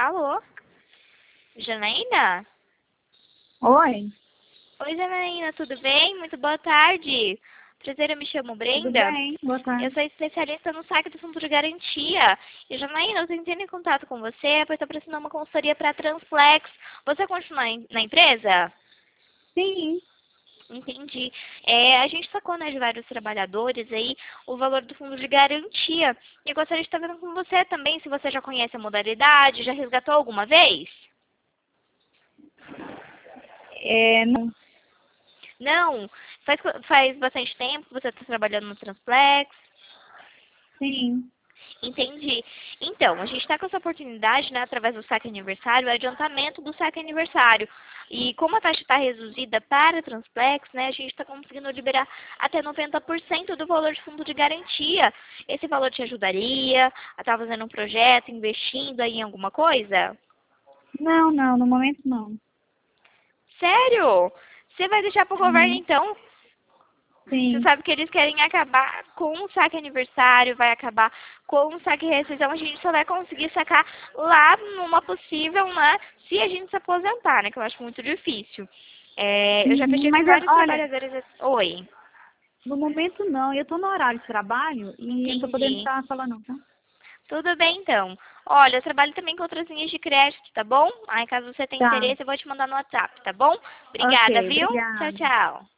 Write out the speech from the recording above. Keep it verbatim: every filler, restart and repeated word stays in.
Alô? Janaína? Oi, Oi, Janaína, tudo bem? Muito boa tarde. Prazer, eu me chamo tudo Brenda. bem? Boa Eu tarde. sou especialista no saque do fundo de garantia. E, Janaína, eu tô entrando em contato com você, pois estou precisando de uma consultoria para Transflex. Você continua em- na empresa? Sim, Entendi. É, a gente sacou, né, de vários trabalhadores aí o valor do fundo de garantia. E eu gostaria de estar vendo com você também, se você já conhece a modalidade, já resgatou alguma vez? é, não, Não? Faz, faz bastante tempo que você está trabalhando no Transplex? sim. Entendi. Então, a gente está com essa oportunidade, né, através do saque aniversário, o adiantamento do saque aniversário. E como a taxa está reduzida para Transplex, né, a gente está conseguindo liberar até noventa por cento do valor de fundo de garantia. Esse valor te ajudaria a estar fazendo um projeto, investindo aí em alguma coisa? Não, não, no momento não. Sério? Você vai deixar para o governo, Uhum. então? Você Sim. sabe que eles querem acabar com o saque aniversário, vai acabar com o saque rescisão. A gente só vai conseguir sacar lá numa possível, né? Se a gente se aposentar, né? Que eu acho muito difícil. É, eu já Uhum. fechei com Mas, eu- vários olha, trabalhadores. assim- Oi, no momento não. Eu tô no horário de trabalho e eu não tô podendo entendi. estar falando não, tá? Tudo bem, então. Olha, eu trabalho também com outras linhas de crédito, tá bom? Aí, caso você tenha Tá. interesse, eu vou te mandar no WhatsApp, tá bom? Ok, Obrigada, viu? Tchau, obrigada. tchau.